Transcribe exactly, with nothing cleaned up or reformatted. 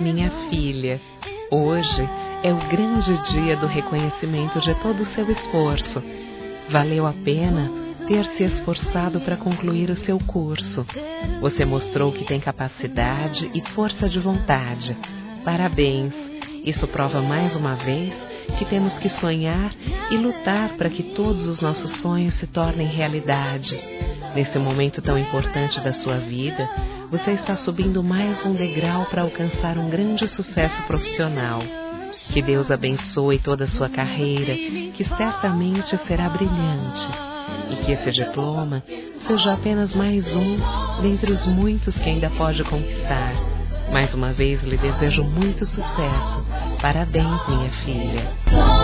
minha filha, hoje é o grande dia do reconhecimento de todo o seu esforço. Valeu a pena ter se esforçado para concluir o seu curso. Você mostrou que tem capacidade e força de vontade. Parabéns! Isso prova mais uma vez que temos que sonhar e lutar para que todos os nossos sonhos se tornem realidade. Nesse momento tão importante da sua vida, você está subindo mais um degrau para alcançar um grande sucesso profissional. Que Deus abençoe toda a sua carreira, que certamente será brilhante. E que esse diploma seja apenas mais um dentre os muitos que ainda pode conquistar. Mais uma vez lhe desejo muito sucesso. Parabéns, minha filha.